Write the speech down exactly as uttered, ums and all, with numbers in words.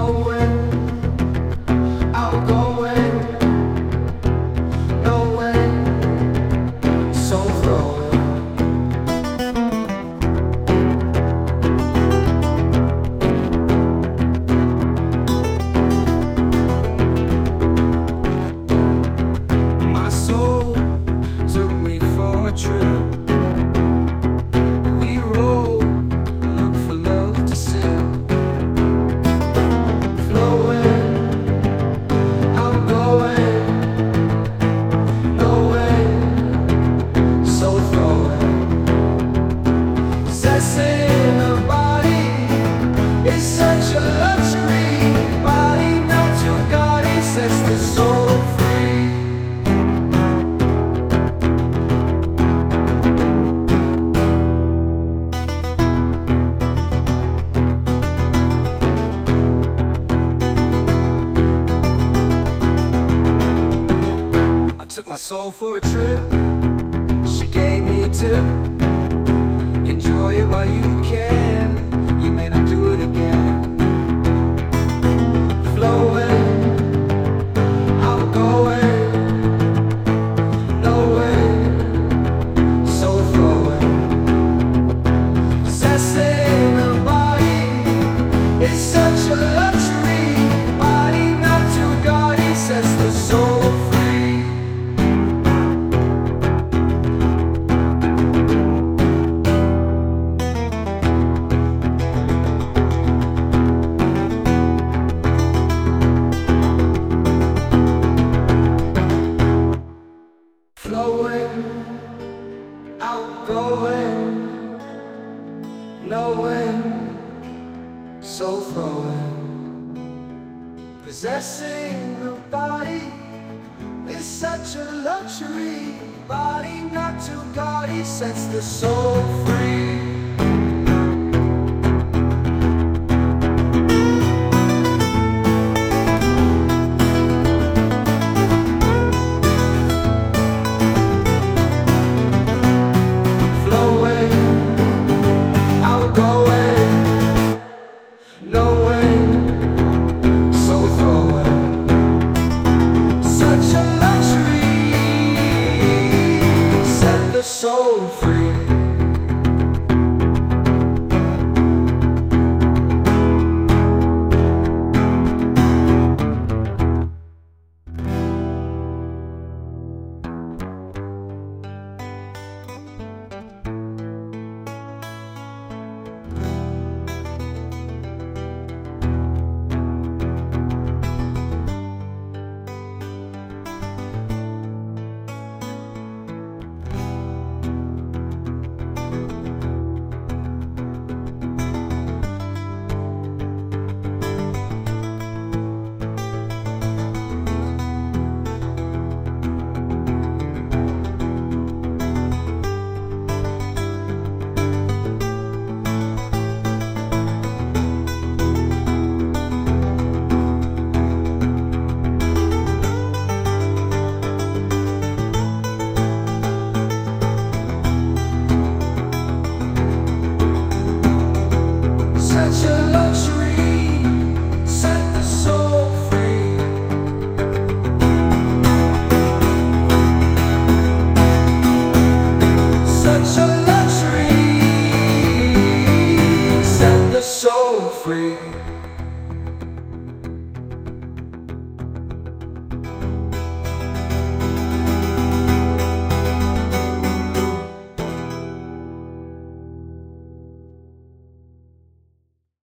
flowing, outgoing, knowing, soul flowing. My soul took me for a trip. We rode, look for love to sell. Flowing, outgoing, knowing, soul flowing. Possessing a body is such a luxury. Body not to God, he sets the soul free. Took my soul for a trip. She gave me a tip. Enjoy it while you can. You may not do it again. Flowing, outgoing, knowing, soul flowing. Possessing a body is such a luxury. Body not to God, he sets the soul free. Flowing, outgoing, knowing, soul flowing. Possessing the body is such a luxury. Body not to God, he sets the soul free.